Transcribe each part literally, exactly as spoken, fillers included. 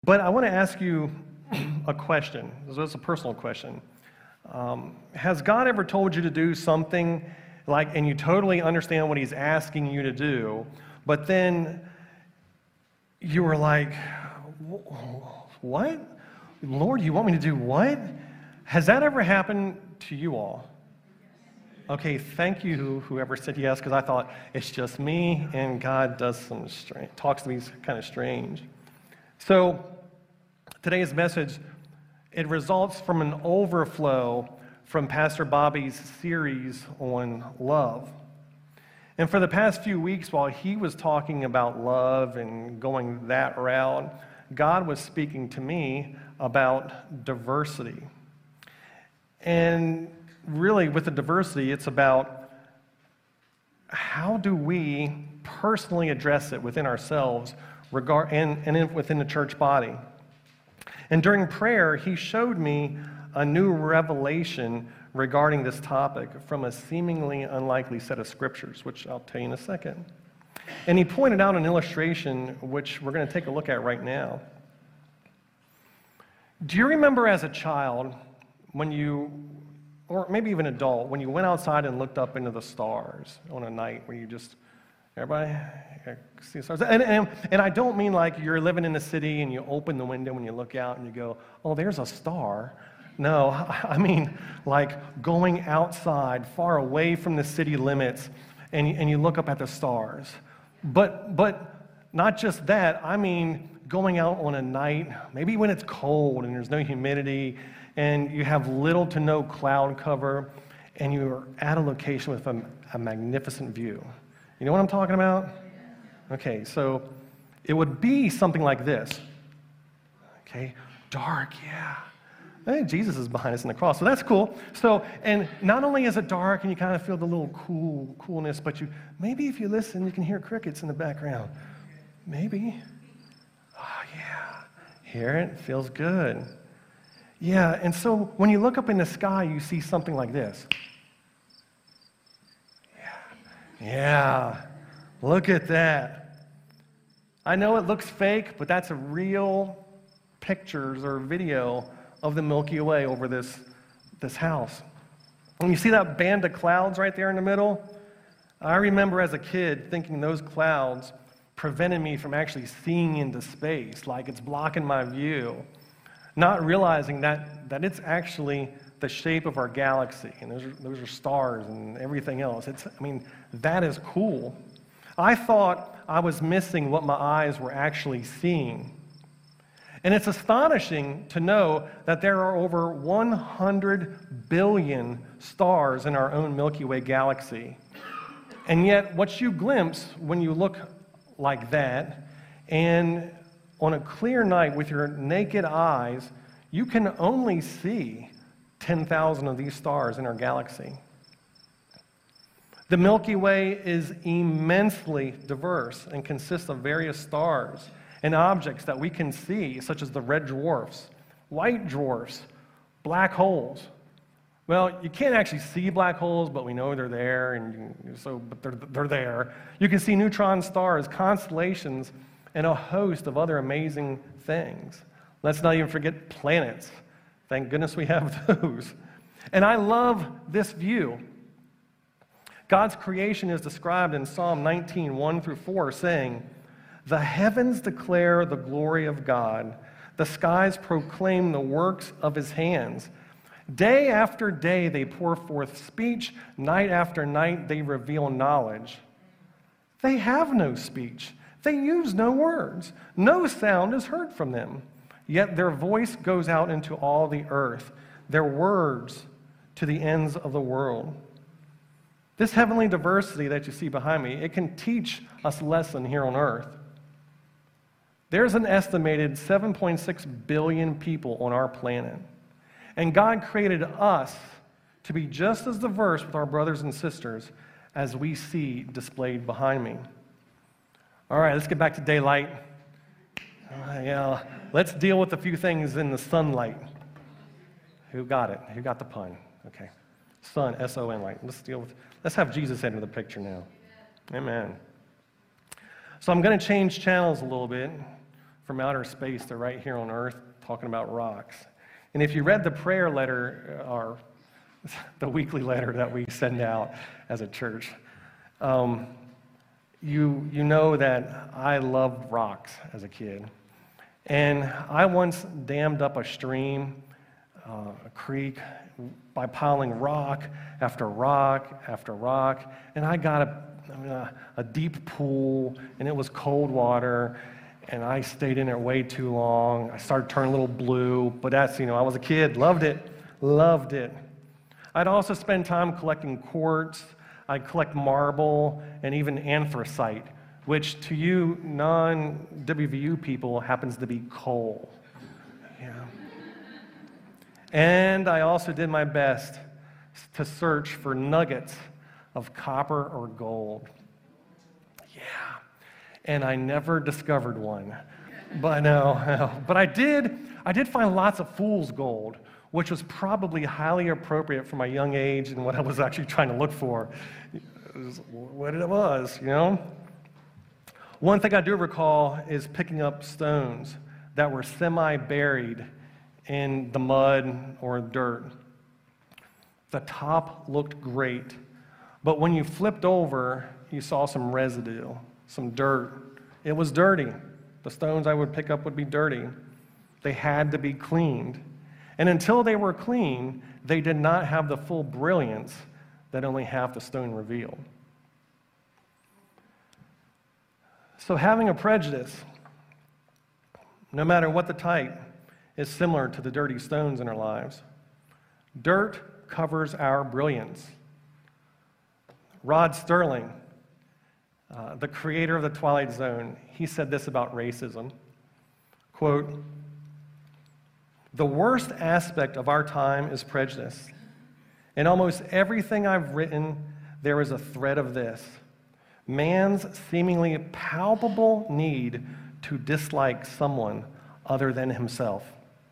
But I want to ask you a question. This is a personal question. Um, has God ever told you to do something like, and you totally understand what He's asking you to do, but then you were like, what? Lord, you want me to do what? Has that ever happened to you all? Okay, thank you, whoever said yes, because I thought it's just me, and God does some strange, talks to me kind of strange. So today's message, it results from an overflow from Pastor Bobby's series on love. And for the past few weeks, while he was talking about love and going that route, God was speaking to me about diversity. And really, with the diversity, it's about how do we personally address it within ourselves regard, and, and in, within the church body. And during prayer, he showed me a new revelation regarding this topic from a seemingly unlikely set of scriptures, which I'll tell you in a second. And he pointed out an illustration, which we're going to take a look at right now. Do you remember as a child, when you, or maybe even adult, when you went outside and looked up into the stars on a night where you just, everybody see the stars? And, and, and I don't mean like you're living in the city and you open the window and you look out and you go, oh, there's a star. No, I mean like going outside far away from the city limits and, and you look up at the stars. But, but not just that, I mean going out on a night, maybe when it's cold and there's no humidity and you have little to no cloud cover and you're at a location with a, a magnificent view. You know what I'm talking about? Okay, so it would be something like this. Okay, dark, yeah. Hey, Jesus is behind us in the cross, so that's cool. So, and not only is it dark and you kind of feel the little cool coolness, but you maybe if you listen, you can hear crickets in the background. Maybe. Oh, yeah. Hear it? Feels good. Yeah, and so when you look up in the sky, you see something like this. Yeah. Yeah. Look at that. I know it looks fake, but that's a real pictures or video of the Milky Way over this, this house. And you see that band of clouds right there in the middle? I remember as a kid thinking those clouds prevented me from actually seeing into space, like it's blocking my view, not realizing that, that it's actually the shape of our galaxy, and those are, those are stars and everything else. It's, I mean, that is cool. I thought I was missing what my eyes were actually seeing. And it's astonishing to know that there are over one hundred billion stars in our own Milky Way galaxy. And yet, what you glimpse when you look like that, and on a clear night with your naked eyes, you can only see ten thousand of these stars in our galaxy. The Milky Way is immensely diverse and consists of various stars and objects that we can see, such as the red dwarfs, white dwarfs, black holes. Well, you can't actually see black holes, but we know they're there, and you, so but they're they're there. You can see neutron stars, constellations, and a host of other amazing things. Let's not even forget planets. Thank goodness we have those. And I love this view. God's creation is described in Psalm nineteen, one through four, saying, "The heavens declare the glory of God. The skies proclaim the works of His hands. Day after day they pour forth speech. Night after night they reveal knowledge. They have no speech. They use no words. No sound is heard from them. Yet their voice goes out into all the earth, their words to the ends of the world." This heavenly diversity that you see behind me, it can teach us a lesson here on earth. There's an estimated seven point six billion people on our planet. And God created us to be just as diverse with our brothers and sisters as we see displayed behind me. All right, let's get back to daylight. Uh, yeah, let's deal with a few things in the sunlight. Who got it? Who got the pun? Okay. Sun, S O N light. Let's deal with, let's have Jesus enter the picture now. Amen. So I'm going to change channels a little bit from outer space to right here on Earth talking about rocks. And if you read the prayer letter, or the weekly letter that we send out as a church, um, you, you know that I loved rocks as a kid. And I once dammed up a stream, uh, a creek, by piling rock after rock after rock. And I got a, I mean, a, a deep pool, and it was cold water, and I stayed in there way too long. I started turning a little blue, but that's, you know, I was a kid, loved it, loved it. I'd also spend time collecting quartz. I'd collect marble and even anthracite, which to you non-W V U people happens to be coal. Yeah. And I also did my best to search for nuggets of copper or gold. Yeah. And I never discovered one. But no, no. But I did, I did find lots of fool's gold, which was probably highly appropriate for my young age and what I was actually trying to look for. It was what it was, you know? One thing I do recall is picking up stones that were semi-buried in the mud or dirt. The top looked great, but when you flipped over, you saw some residue, some dirt. It was dirty. The stones I would pick up would be dirty. They had to be cleaned. And until they were clean, they did not have the full brilliance that only half the stone revealed. So having a prejudice, no matter what the type, is similar to the dirty stones in our lives. Dirt covers our brilliance. Rod Sterling, uh, the creator of the Twilight Zone, he said this about racism, quote, "The worst aspect of our time is prejudice. In almost everything I've written, there is a thread of this: man's seemingly palpable need to dislike someone other than himself."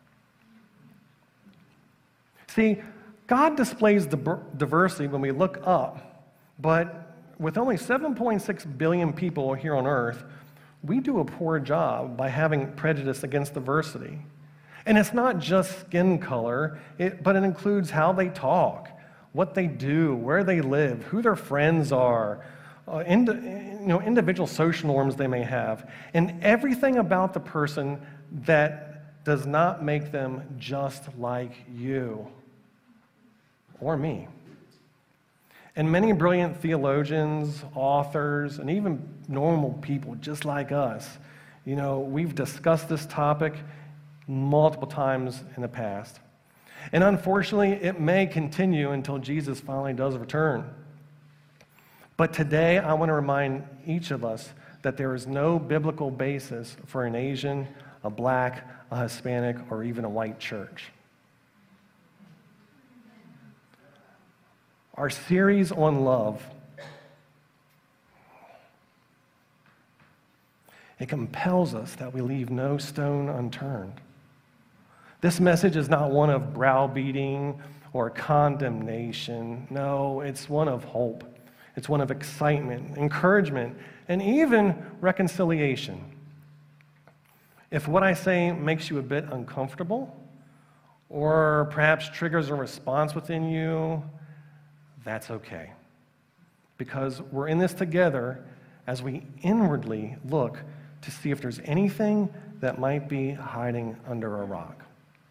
See, God displays diversity when we look up, but with only seven point six billion people here on earth, we do a poor job by having prejudice against diversity. And it's not just skin color, it, but it includes how they talk, what they do, where they live, who their friends are, uh, indi- you know, individual social norms they may have, and everything about the person that does not make them just like you or me. And many brilliant theologians, authors, and even normal people just like us, you know, we've discussed this topic multiple times in the past. And unfortunately, it may continue until Jesus finally does return. But today, I want to remind each of us that there is no biblical basis for an Asian, a black, a Hispanic, or even a white church. Our series on love, it compels us that we leave no stone unturned. This message is not one of browbeating or condemnation. No, it's one of hope. It's one of excitement, encouragement, and even reconciliation. If what I say makes you a bit uncomfortable, or perhaps triggers a response within you, that's okay. Because we're in this together as we inwardly look to see if there's anything that might be hiding under a rock.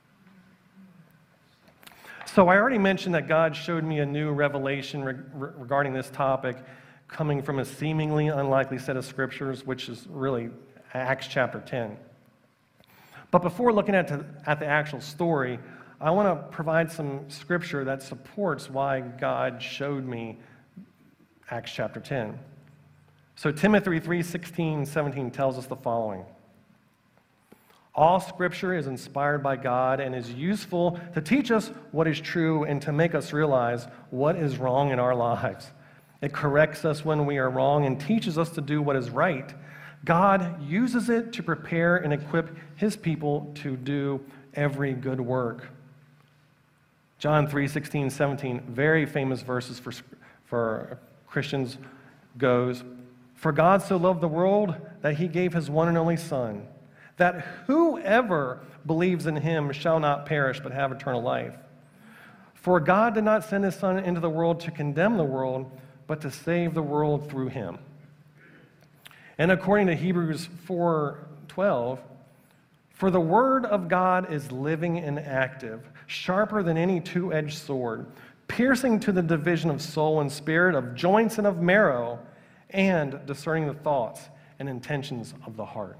So I already mentioned that God showed me a new revelation re- regarding this topic coming from a seemingly unlikely set of scriptures, which is really Acts chapter ten. But before looking at, to, at the actual story, I want to provide some scripture that supports why God showed me Acts chapter ten. So Timothy three sixteen, seventeen tells us the following: "All scripture is inspired by God and is useful to teach us what is true and to make us realize what is wrong in our lives. It corrects us when we are wrong and teaches us to do what is right. God uses it to prepare and equip his people to do every good work." John three sixteen, seventeen, very famous verses for, for Christians, goes, "For God so loved the world that he gave his one and only Son, that whoever believes in him shall not perish but have eternal life. For God did not send his Son into the world to condemn the world, but to save the world through him. And according to Hebrews four twelve, for the word of God is living and active, sharper than any two-edged sword, piercing to the division of soul and spirit, of joints and of marrow, and discerning the thoughts and intentions of the heart.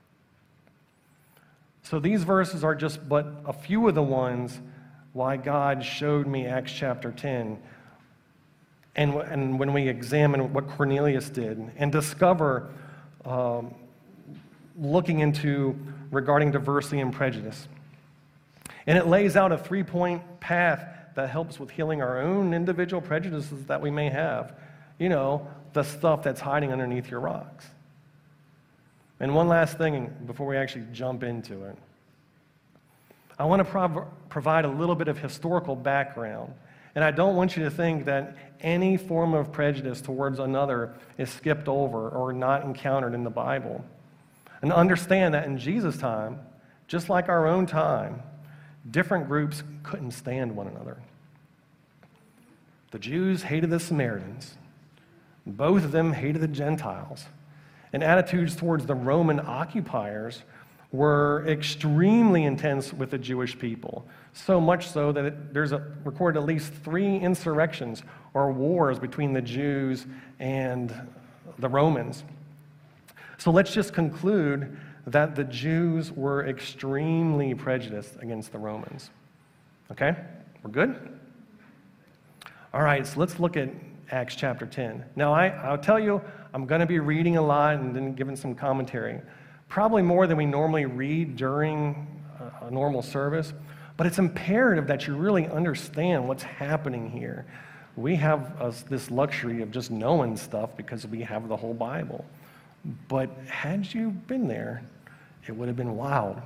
So these verses are just but a few of the ones why God showed me Acts chapter ten. And, and when we examine what Cornelius did and discover, um, looking into regarding diversity and prejudice. And it lays out a three-point path that helps with healing our own individual prejudices that we may have. You know, the stuff that's hiding underneath your rocks. And one last thing before we actually jump into it. I want to prov- provide a little bit of historical background. And I don't want you to think that any form of prejudice towards another is skipped over or not encountered in the Bible. And understand that in Jesus' time, just like our own time, different groups couldn't stand one another. The Jews hated the Samaritans. Both of them hated the Gentiles. And attitudes towards the Roman occupiers were extremely intense with the Jewish people. So much so that it, there's a, recorded at least three insurrections or wars between the Jews and the Romans. So let's just conclude that the Jews were extremely prejudiced against the Romans. Okay? We're good? All right, so let's look at Acts chapter ten. Now, I, I'll tell you, I'm going to be reading a lot and then giving some commentary. Probably more than we normally read during a, a normal service. But it's imperative that you really understand what's happening here. We have uh, this luxury of just knowing stuff because we have the whole Bible. But had you been there, it would have been wild.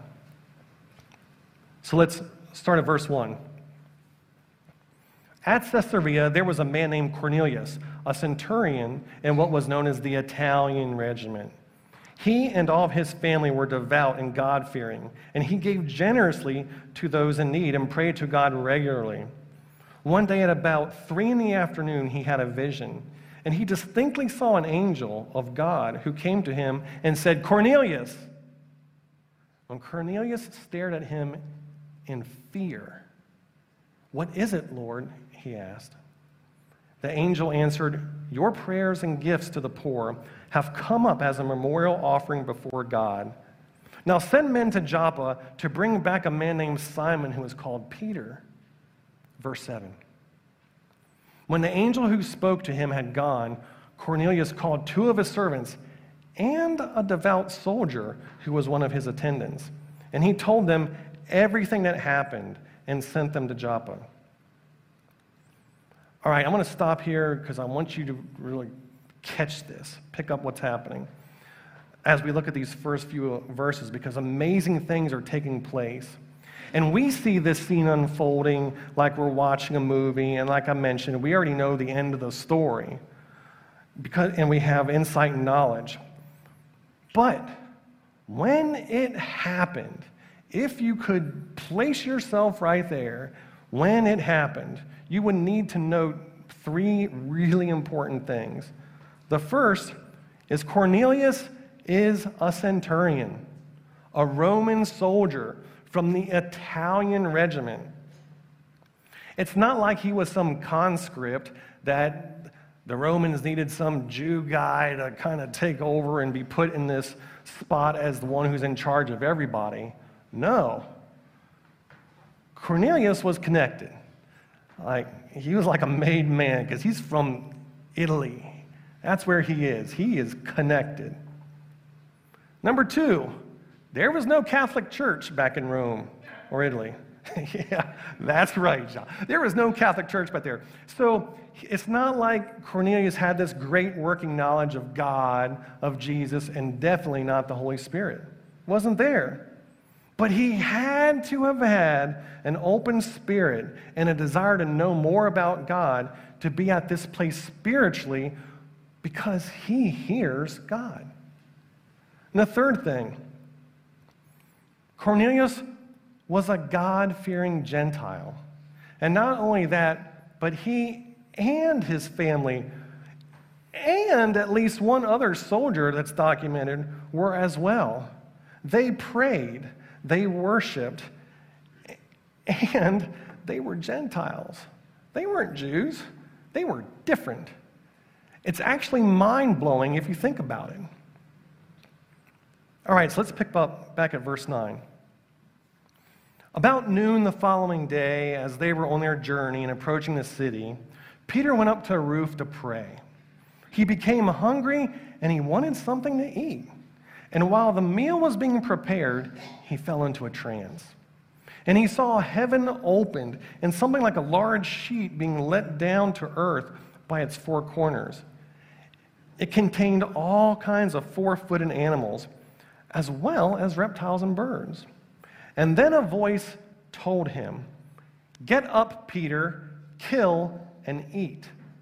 So let's start at verse one. At Caesarea, there was a man named Cornelius, a centurion in what was known as the Italian regiment. He and all of his family were devout and God-fearing, and he gave generously to those in need and prayed to God regularly. One day at about three in the afternoon, he had a vision, and he distinctly saw an angel of God who came to him and said, "Cornelius!" When Cornelius stared at him in fear, "What is it, Lord?" he asked. The angel answered, "Your prayers and gifts to the poor have come up as a memorial offering before God. Now send men to Joppa to bring back a man named Simon who is called Peter." Verse seven. When the angel who spoke to him had gone, Cornelius called two of his servants and a devout soldier who was one of his attendants. And he told them everything that happened and sent them to Joppa. All right, I'm going to stop here because I want you to really catch this, pick up what's happening as we look at these first few verses, because amazing things are taking place. And we see this scene unfolding like we're watching a movie, and like I mentioned, we already know the end of the story, because, and we have insight and knowledge. But when it happened, if you could place yourself right there, when it happened, you would need to note three really important things. The first is Cornelius is a centurion, a Roman soldier from the Italian regiment. It's not like he was some conscript that the Romans needed some Jew guy to kind of take over and be put in this spot as the one who's in charge of everybody. No. Cornelius was connected. Like, he was like a made man because he's from Italy. That's where he is. He is connected. Number two, there was no Catholic church back in Rome or Italy. Yeah, that's right, John. There was no Catholic church back there. So it's not like Cornelius had this great working knowledge of God, of Jesus, and definitely not the Holy Spirit. It wasn't there. But he had to have had an open spirit and a desire to know more about God to be at this place spiritually, because he hears God. And the third thing, Cornelius was a God-fearing Gentile. And not only that, but he and his family and at least one other soldier that's documented were as well. They prayed, they worshiped, and they were Gentiles. They weren't Jews. They were different. It's actually mind-blowing if you think about it. All right, so let's pick up back at verse nine. About noon the following day, as they were on their journey and approaching the city, Peter went up to a roof to pray. He became hungry and he wanted something to eat. And while the meal was being prepared, he fell into a trance. And he saw heaven opened and something like a large sheet being let down to earth by its four corners. It contained all kinds of four-footed animals, as well as reptiles and birds. And then a voice told him, "Get up, Peter, kill and eat."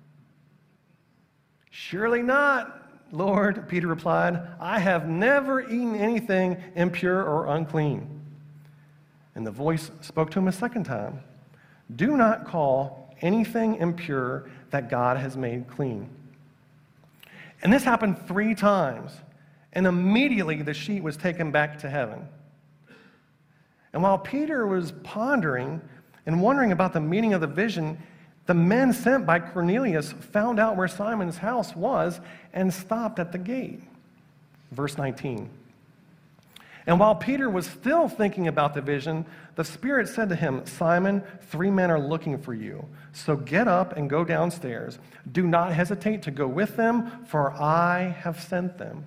"Surely not, Lord," Peter replied. "I have never eaten anything impure or unclean." And the voice spoke to him a second time, "Do not call anything impure that God has made clean." And this happened three times, and immediately the sheet was taken back to heaven. And while Peter was pondering and wondering about the meaning of the vision, the men sent by Cornelius found out where Simon's house was and stopped at the gate. Verse nineteen. And while Peter was still thinking about the vision, the Spirit said to him, "Simon, three men are looking for you. So get up and go downstairs. Do not hesitate to go with them, for I have sent them."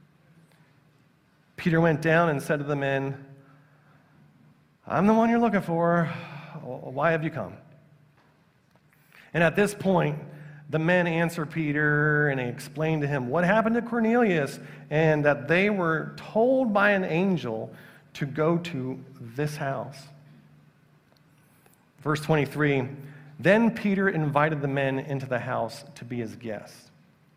Peter went down and said to the men, "I'm the one you're looking for. Why have you come?" And at this point, the men answered Peter and they explained to him what happened to Cornelius and that they were told by an angel to go to this house. Verse twenty-three, then Peter invited the men into the house to be his guests.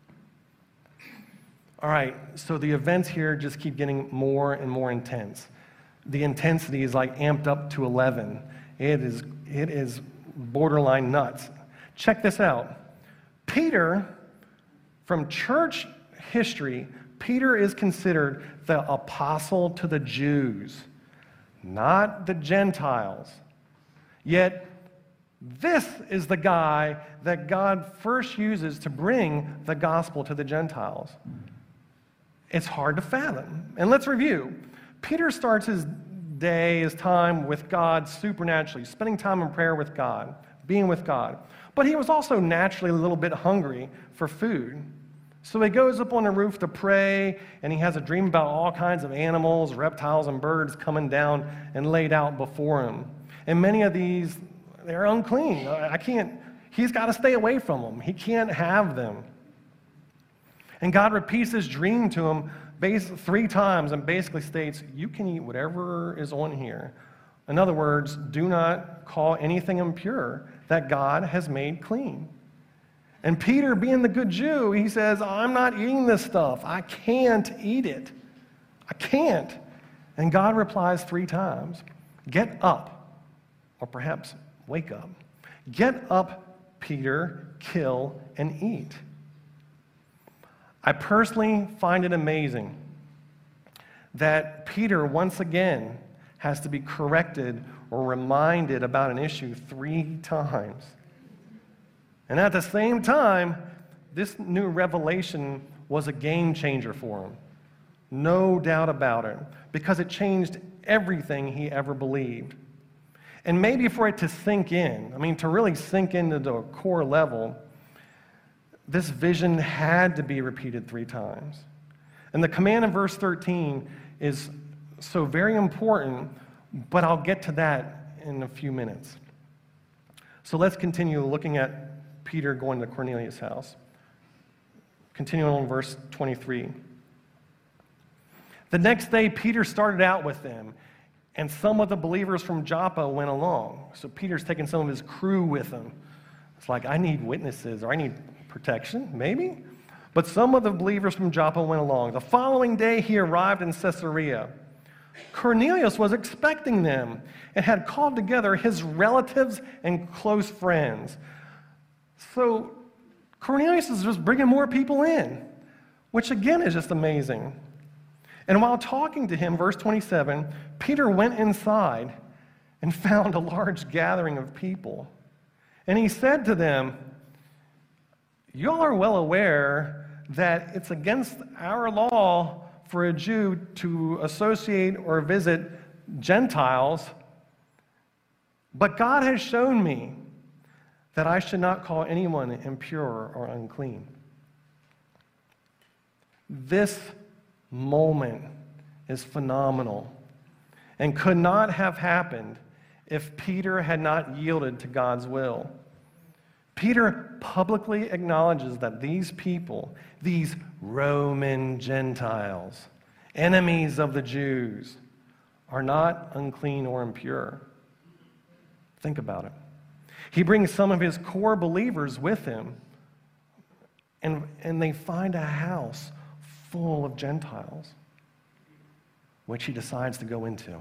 All right, so the events here just keep getting more and more intense. The intensity is like amped up to eleven. It is, it is borderline nuts. Check this out. Peter, from church history, Peter is considered the apostle to the Jews, not the Gentiles. Yet, this is the guy that God first uses to bring the gospel to the Gentiles. It's hard to fathom. And let's review. Peter starts his day, his time with God supernaturally, spending time in prayer with God, being with God. But he was also naturally a little bit hungry for food. So he goes up on the roof to pray, and he has a dream about all kinds of animals, reptiles, and birds coming down and laid out before him. And many of these, they're unclean. I can't, he's got to stay away from them. He can't have them. And God repeats this dream to him three times and basically states, you can eat whatever is on here. In other words, do not call anything impure that God has made clean. And Peter, being the good Jew, he says, I'm not eating this stuff. I can't eat it. I can't. And God replies three times, get up, or perhaps wake up. Get up, Peter, kill and eat. I personally find it amazing that Peter, once again, has to be corrected or reminded about an issue three times. And at the same time, this new revelation was a game changer for him. No doubt about it, because it changed everything he ever believed. And maybe for it to sink in, I mean, to really sink into the core level, this vision had to be repeated three times. And the command in verse thirteen is so very important, but I'll get to that in a few minutes. So let's continue looking at Peter going to Cornelius' house. Continuing on verse twenty-three. The next day, Peter started out with them, and some of the believers from Joppa went along. So Peter's taking some of his crew with him. It's like, I need witnesses, or I need protection, maybe? But some of the believers from Joppa went along. The following day, he arrived in Caesarea. Cornelius was expecting them and had called together his relatives and close friends. So Cornelius is just bringing more people in, which again is just amazing. And while talking to him, verse twenty-seven, Peter went inside and found a large gathering of people. And he said to them, "You all are well aware that it's against our law for a Jew to associate or visit Gentiles, but God has shown me that I should not call anyone impure or unclean." This moment is phenomenal and could not have happened if Peter had not yielded to God's will. Peter publicly acknowledges that these people, these Roman Gentiles, enemies of the Jews, are not unclean or impure. Think about it. He brings some of his core believers with him, and, and they find a house full of Gentiles, which he decides to go into.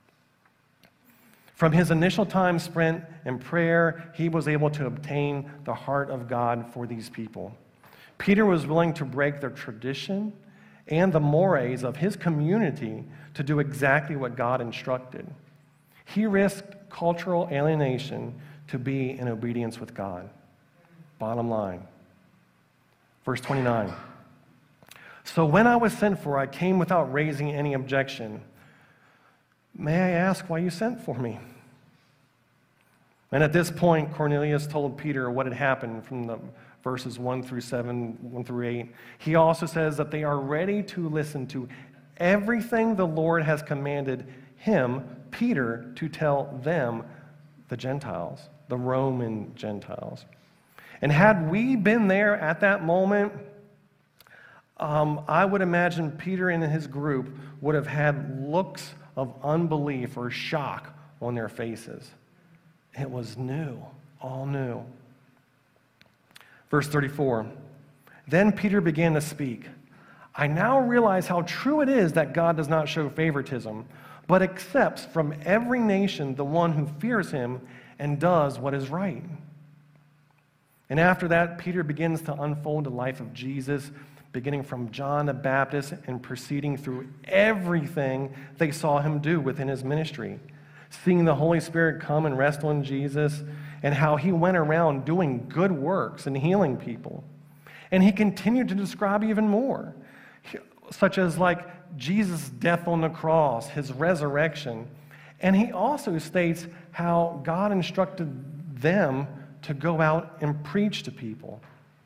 From his initial time spent in prayer, he was able to obtain the heart of God for these people. Peter was willing to break the tradition and the mores of his community to do exactly what God instructed. He risked cultural alienation to be in obedience with God. Bottom line. Verse twenty-nine. "So when I was sent for, I came without raising any objection. May I ask why you sent for me?" And at this point, Cornelius told Peter what had happened from the verses one through seven, one through eight. He also says that they are ready to listen to everything the Lord has commanded him, Peter, to tell them, the Gentiles, the Roman Gentiles. And had we been there at that moment, um, I would imagine Peter and his group would have had looks of unbelief or shock on their faces. It was new, all new. Verse thirty-four, "Then Peter began to speak. I now realize how true it is that God does not show favoritism, but accepts from every nation the one who fears him and does what is right." And after that, Peter begins to unfold the life of Jesus, beginning from John the Baptist and proceeding through everything they saw him do within his ministry, seeing the Holy Spirit come and rest on Jesus, and how he went around doing good works and healing people. And he continued to describe even more, such as like Jesus' death on the cross, his resurrection. And he also states how God instructed them to go out and preach to people.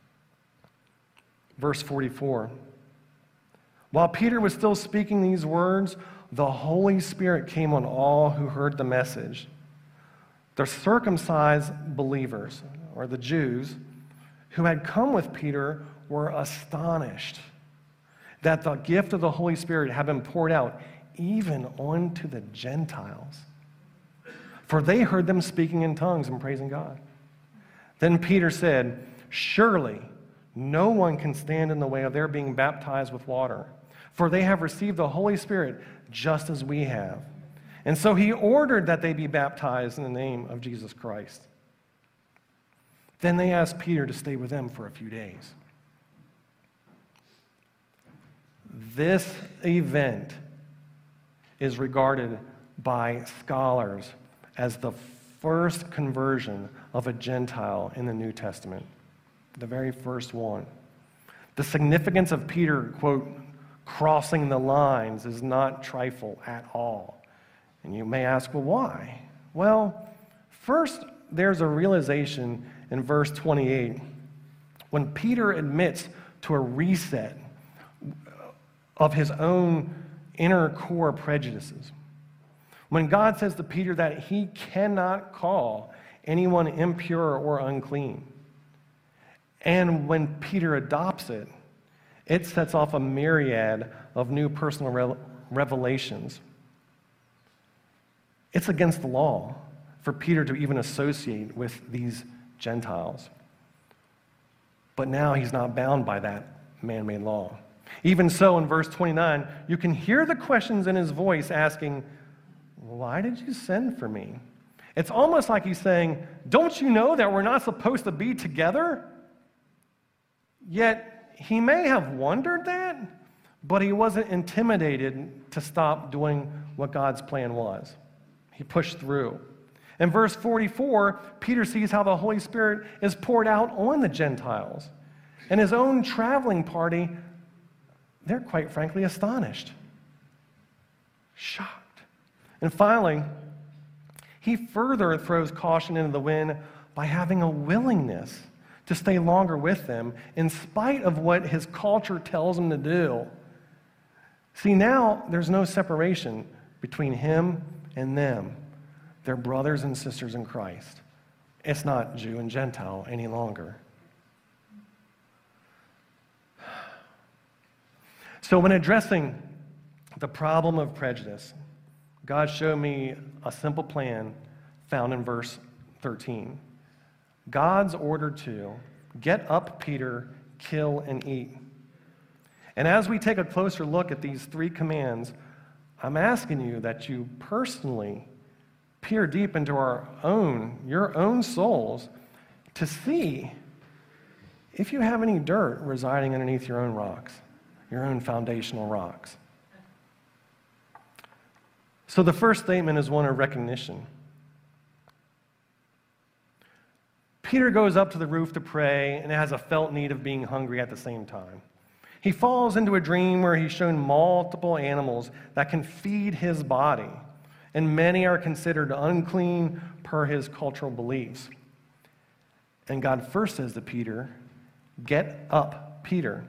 Verse forty-four, "While Peter was still speaking these words, the Holy Spirit came on all who heard the message. The circumcised believers, or the Jews, who had come with Peter were astonished that the gift of the Holy Spirit had been poured out even onto the Gentiles. For they heard them speaking in tongues and praising God. Then Peter said, 'Surely no one can stand in the way of their being baptized with water, for they have received the Holy Spirit just as we have.' And so he ordered that they be baptized in the name of Jesus Christ. Then they asked Peter to stay with them for a few days." This event is regarded by scholars as the first conversion of a Gentile in the New Testament, the very first one. The significance of Peter, quote, crossing the lines is not trifle at all. And you may ask, well, why? Well, first, there's a realization in verse twenty-eight when Peter admits to a reset of his own inner core prejudices. When God says to Peter that he cannot call anyone impure or unclean. And when Peter adopts it, it sets off a myriad of new personal re- revelations. It's against the law for Peter to even associate with these Gentiles. But now he's not bound by that man-made law. Even so, in verse twenty-nine, you can hear the questions in his voice asking, "Why did you send for me?" It's almost like he's saying, "Don't you know that we're not supposed to be together?" Yet, he may have wondered that, but he wasn't intimidated to stop doing what God's plan was. He pushed through. In verse forty-four, Peter sees how the Holy Spirit is poured out on the Gentiles. And his own traveling party, they're quite frankly astonished, shocked. And finally, he further throws caution into the wind by having a willingness to stay longer with them in spite of what his culture tells him to do. See, now there's no separation between him and them. They're brothers and sisters in Christ. It's not Jew and Gentile any longer. So when addressing the problem of prejudice, God showed me a simple plan found in verse thirteen. God's order to get up, Peter, kill and eat. And as we take a closer look at these three commands, I'm asking you that you personally peer deep into our own, your own souls to see if you have any dirt residing underneath your own rocks, your own foundational rocks. So the first statement is one of recognition. Peter goes up to the roof to pray and has a felt need of being hungry at the same time. He falls into a dream where he's shown multiple animals that can feed his body, and many are considered unclean per his cultural beliefs. And God first says to Peter, "Get up, Peter."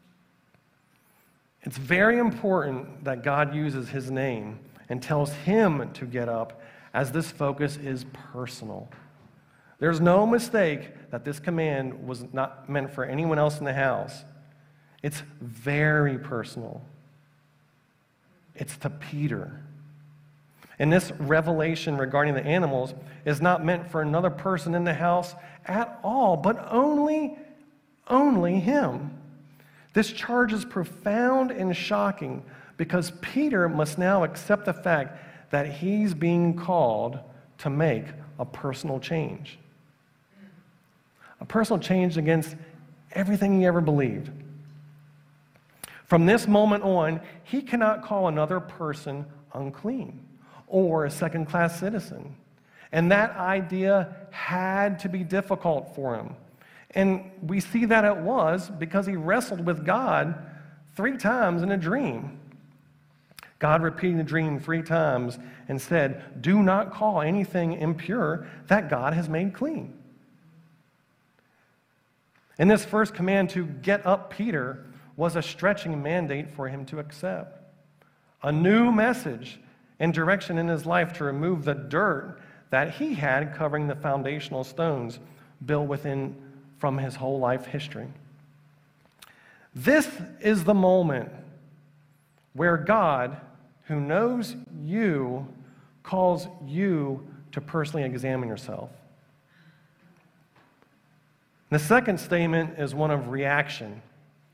It's very important that God uses his name and tells him to get up, as this focus is personal. There's no mistake that this command was not meant for anyone else in the house. It's very personal. It's to Peter. And this revelation regarding the animals is not meant for another person in the house at all, but only, only him. This charge is profound and shocking because Peter must now accept the fact that he's being called to make a personal change. A personal change against everything he ever believed. From this moment on, he cannot call another person unclean or a second-class citizen. And that idea had to be difficult for him. And we see that it was because he wrestled with God three times in a dream. God repeated the dream three times and said, "Do not call anything impure that God has made clean." And this first command to get up, Peter, was a stretching mandate for him to accept. A new message and direction in his life to remove the dirt that he had covering the foundational stones built within from his whole life history. This is the moment where God, who knows you, calls you to personally examine yourself. The second statement is one of reaction.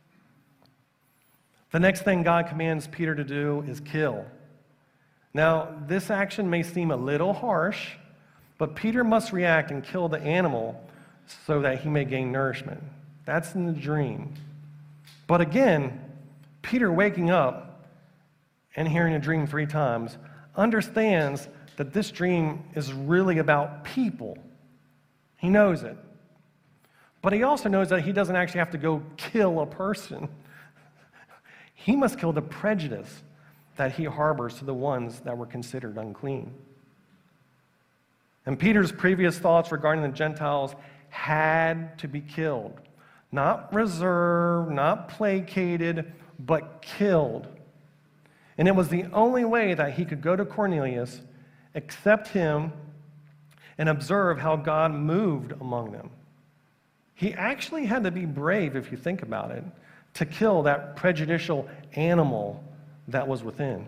The next thing God commands Peter to do is kill. Now, this action may seem a little harsh, but Peter must react and kill the animal so that he may gain nourishment. That's in the dream. But again, Peter waking up and hearing a dream three times understands that this dream is really about people. He knows it. But he also knows that he doesn't actually have to go kill a person. He must kill the prejudice that he harbors to the ones that were considered unclean. And Peter's previous thoughts regarding the Gentiles had to be killed. Not reserved, not placated, but killed. And it was the only way that he could go to Cornelius, accept him, and observe how God moved among them. He actually had to be brave, if you think about it, to kill that prejudicial animal that was within.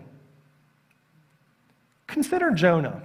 Consider Jonah.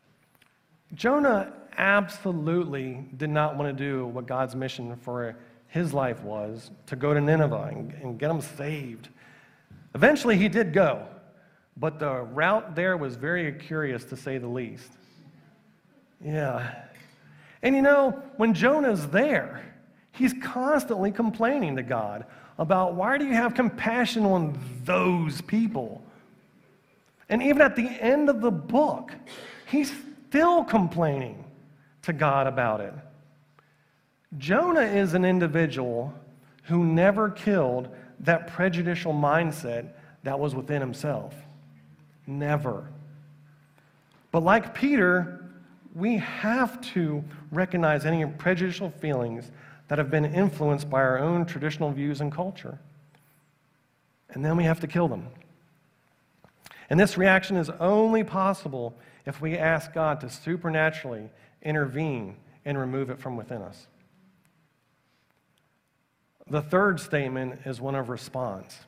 Jonah absolutely did not want to do what God's mission for his life was to go to Nineveh and, and get them saved. Eventually, he did go, but the route there was very curious, to say the least. Yeah. And you know, when Jonah's there, he's constantly complaining to God about, why do you have compassion on those people? And even at the end of the book, he's still complaining to God about it. Jonah is an individual who never killed that prejudicial mindset that was within himself. Never. But like Peter, we have to recognize any prejudicial feelings that have been influenced by our own traditional views and culture. And then we have to kill them. And this reaction is only possible if we ask God to supernaturally intervene and remove it from within us. The third statement is one of response.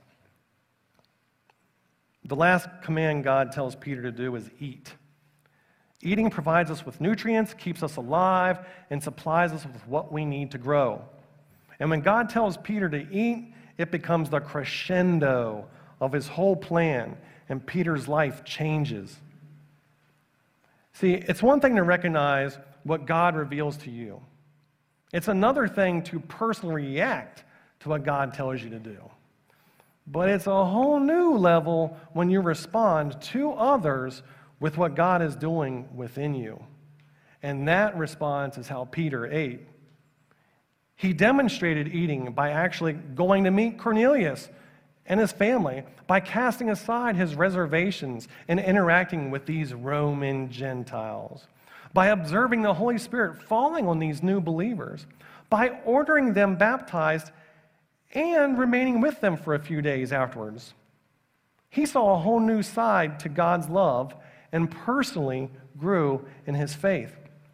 The last command God tells Peter to do is eat. Eating provides us with nutrients, keeps us alive, and supplies us with what we need to grow. And when God tells Peter to eat, it becomes the crescendo of his whole plan, and Peter's life changes. See, it's one thing to recognize what God reveals to you. It's another thing to personally react to what God tells you to do. But it's a whole new level when you respond to others with what God is doing within you. And that response is how Peter ate. He demonstrated eating by actually going to meet Cornelius and his family, by casting aside his reservations and interacting with these Roman Gentiles, by observing the Holy Spirit falling on these new believers, by ordering them baptized and remaining with them for a few days afterwards. He saw a whole new side to God's love and personally grew in his faith.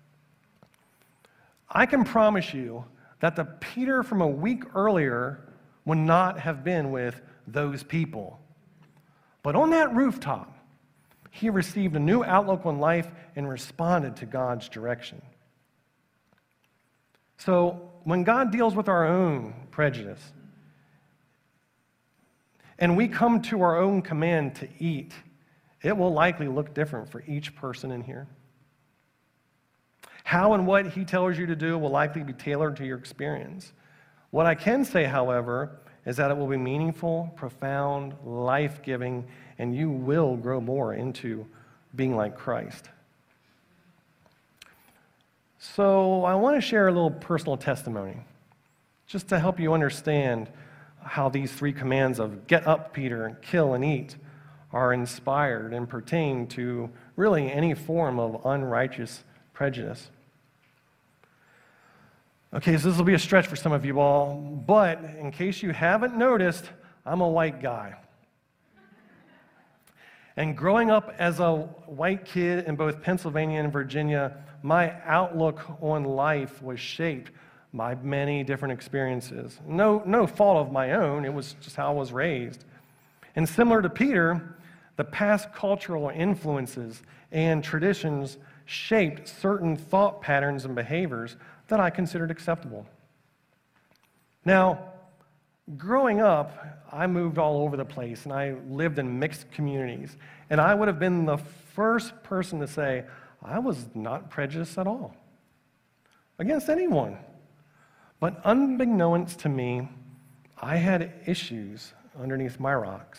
I can promise you that the Peter from a week earlier would not have been with those people. But on that rooftop, he received a new outlook on life and responded to God's direction. So when God deals with our own prejudice, and we come to our own command to eat, it will likely look different for each person in here. How and what he tells you to do will likely be tailored to your experience. What I can say, however, is that it will be meaningful, profound, life-giving, and you will grow more into being like Christ. So I want to share a little personal testimony, just to help you understand how these three commands of get up, Peter, kill, and eat are inspired and pertain to really any form of unrighteous prejudice. Okay, so this will be a stretch for some of you all, but in case you haven't noticed, I'm a white guy. And growing up as a white kid in both Pennsylvania and Virginia, my outlook on life was shaped by many different experiences. No, no fault of my own, it was just how I was raised. And similar to Peter, the past cultural influences and traditions shaped certain thought patterns and behaviors that I considered acceptable. Now, growing up, I moved all over the place, and I lived in mixed communities. And I would have been the first person to say, I was not prejudiced at all against anyone. But unbeknownst to me, I had issues underneath my rocks.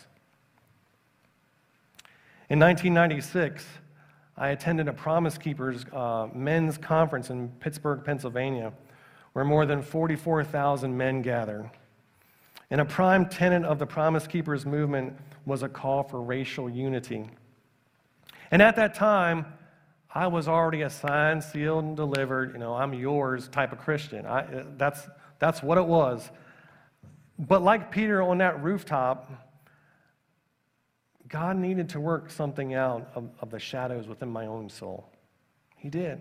In nineteen ninety-six, I attended a Promise Keepers uh, men's conference in Pittsburgh, Pennsylvania, where more than forty-four thousand men gathered. And a prime tenet of the Promise Keepers movement was a call for racial unity. And at that time, I was already a signed, sealed, and delivered, you know, I'm yours type of Christian. I, that's, that's what it was. But like Peter on that rooftop, God needed to work something out of, of the shadows within my own soul. He did.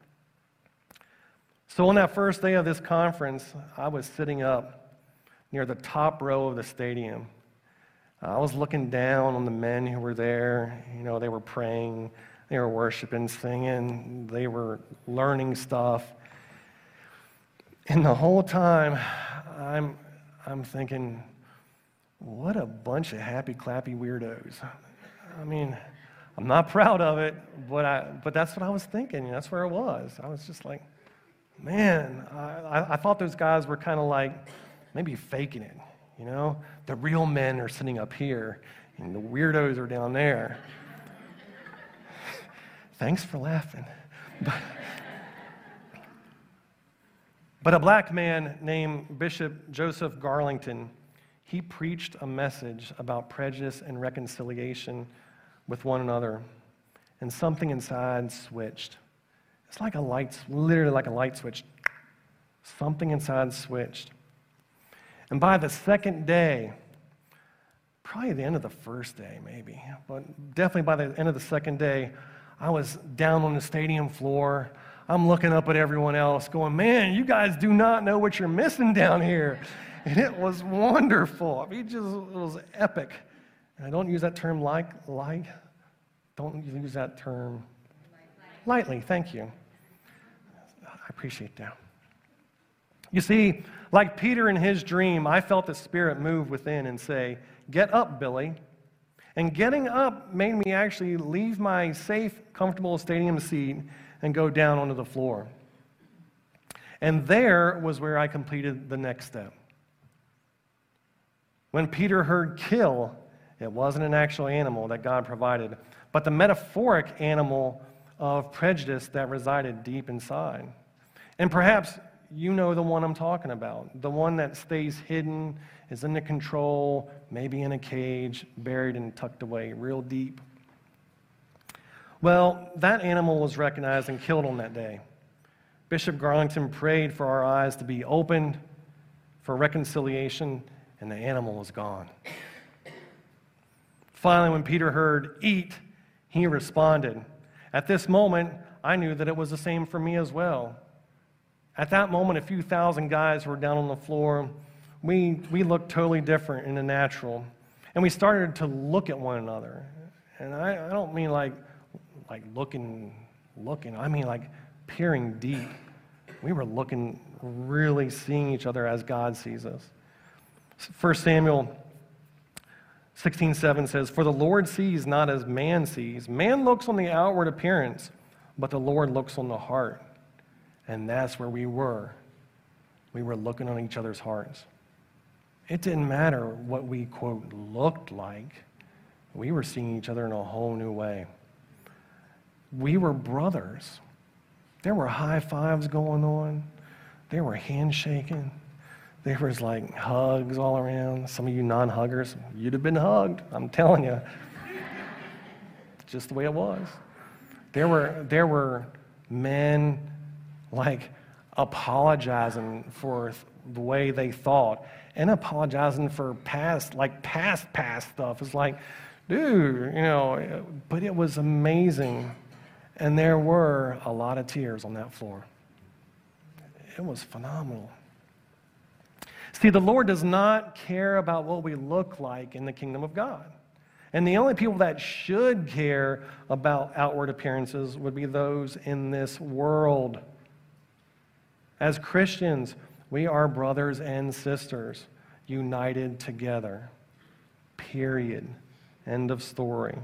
So on that first day of this conference, I was sitting up near the top row of the stadium. I was looking down on the men who were there. You know, they were praying, they were worshiping, singing, they were learning stuff. And the whole time, I'm, I'm thinking, what a bunch of happy, clappy weirdos. I mean, I'm not proud of it, but I, but that's what I was thinking. That's where it was. I was just like, man, I, I thought those guys were kind of like maybe faking it, you know? The real men are sitting up here, and the weirdos are down there. Thanks for laughing. But, but a black man named Bishop Joseph Garlington, he preached a message about prejudice and reconciliation with one another, and something inside switched. It's like a light, literally like a light switch. Something inside switched. And by the second day, probably the end of the first day maybe, but definitely by the end of the second day, I was down on the stadium floor. I'm looking up at everyone else going, man, you guys do not know what you're missing down here. And it was wonderful. I mean, it just it was epic. And I don't use that term like, like. Don't use that term lightly. Thank you. I appreciate that. You see, like Peter in his dream, I felt the Spirit move within and say, get up, Billy. And getting up made me actually leave my safe, comfortable stadium seat and go down onto the floor. And there was where I completed the next step. When Peter heard kill, it wasn't an actual animal that God provided, but the metaphoric animal of prejudice that resided deep inside. And perhaps you know the one I'm talking about, the one that stays hidden, is under control, maybe in a cage, buried and tucked away real deep. Well, that animal was recognized and killed on that day. Bishop Garlington prayed for our eyes to be opened for reconciliation, and the animal was gone. Finally, when Peter heard, eat, he responded. At this moment, I knew that it was the same for me as well. At that moment, a few thousand guys were down on the floor. We, we looked totally different in the natural. And we started to look at one another. And I, I don't mean like, like looking, looking. I mean like peering deep. We were looking, really seeing each other as God sees us. First Samuel sixteen seven says, for the Lord sees not as man sees. Man looks on the outward appearance, but the Lord looks on the heart. And that's where we were. We were looking on each other's hearts. It didn't matter what we, quote, looked like. We were seeing each other in a whole new way. We were brothers. There were high fives going on. There were handshaking. There was like hugs all around. Some of you non-huggers, you'd have been hugged. I'm telling you. Just the way it was. There were, there were men like apologizing for the way they thought and apologizing for past, like past, past stuff. It's like, dude, you know, but it was amazing. And there were a lot of tears on that floor. It was phenomenal. See, the Lord does not care about what we look like in the kingdom of God. And the only people that should care about outward appearances would be those in this world. As Christians, we are brothers and sisters, united together. Period. End of story.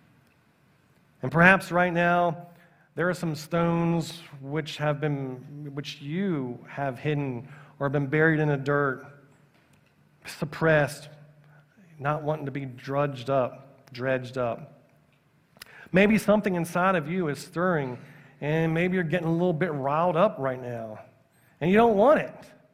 And perhaps right now, there are some stones which have been, which you have hidden or been buried in the dirt, suppressed, not wanting to be drudged up, dredged up. Maybe something inside of you is stirring, and maybe you're getting a little bit riled up right now, and you don't want it.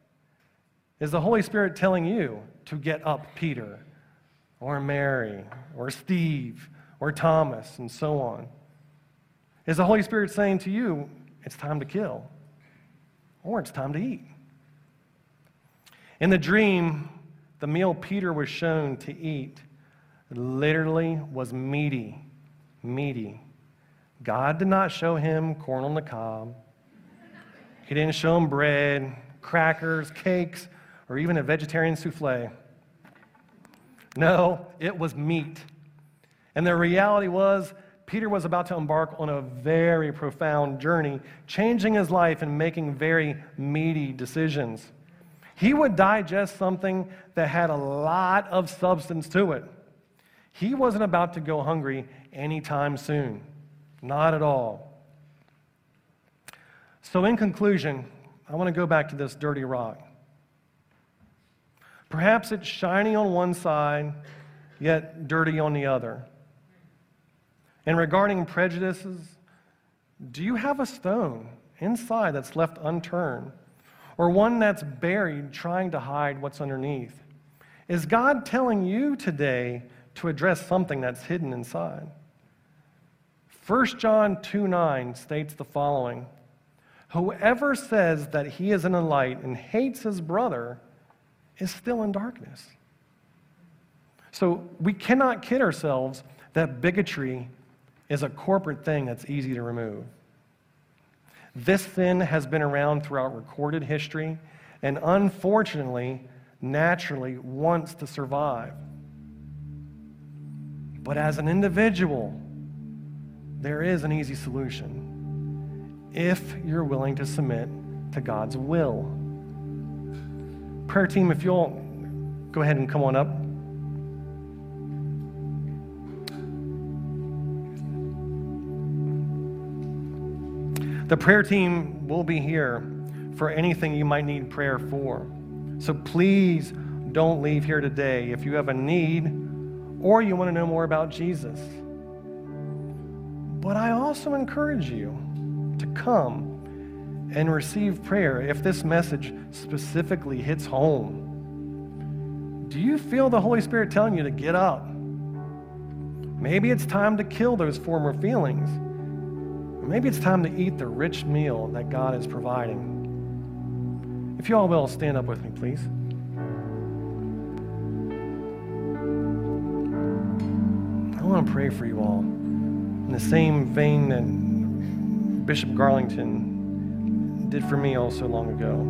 Is the Holy Spirit telling you to get up, Peter, or Mary, or Steve, or Thomas, and so on? Is the Holy Spirit saying to you, it's time to kill, or it's time to eat? In the dream, the meal Peter was shown to eat literally was meaty, meaty. God did not show him corn on the cob. He didn't show him bread, crackers, cakes, or even a vegetarian souffle. No, it was meat. And the reality was Peter was about to embark on a very profound journey, changing his life and making very meaty decisions. He would digest something that had a lot of substance to it. He wasn't about to go hungry anytime soon. Not at all. So in conclusion, I want to go back to this dirty rock. Perhaps it's shiny on one side, yet dirty on the other. And regarding prejudices, do you have a stone inside that's left unturned, or one that's buried trying to hide what's underneath? Is God telling you today to address something that's hidden inside? First John two nine states the following: whoever says that he is in the light and hates his brother is still in darkness. So we cannot kid ourselves that bigotry is a corporate thing that's easy to remove. This sin has been around throughout recorded history and unfortunately, naturally wants to survive. But as an individual, there is an easy solution if you're willing to submit to God's will. Prayer team, if you'll go ahead and come on up. The prayer team will be here for anything you might need prayer for. So please don't leave here today if you have a need or you want to know more about Jesus. But I also encourage you to come and receive prayer if this message specifically hits home. Do you feel the Holy Spirit telling you to get up? Maybe it's time to kill those former feelings. Maybe it's time to eat the rich meal that God is providing. If you all will, stand up with me, please. I want to pray for you all in the same vein that Bishop Garlington did for me all so long ago.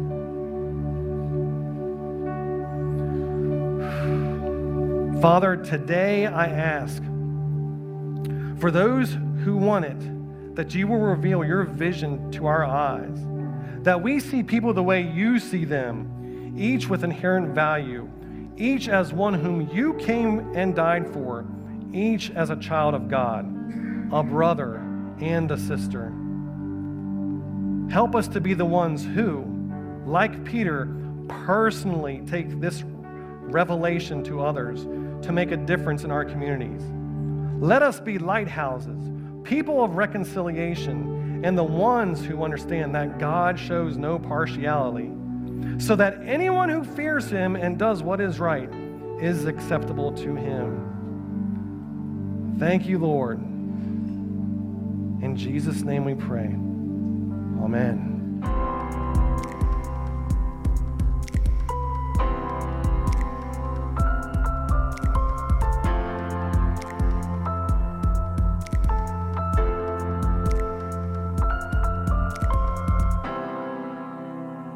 Father, today I ask for those who want it, that you will reveal your vision to our eyes, that we see people the way you see them, each with inherent value, each as one whom you came and died for, each as a child of God, a brother and a sister. Help us to be the ones who, like Peter, personally take this revelation to others to make a difference in our communities. Let us be lighthouses, people of reconciliation, and the ones who understand that God shows no partiality, so that anyone who fears him and does what is right is acceptable to him. Thank you, Lord. In Jesus' name we pray. Amen.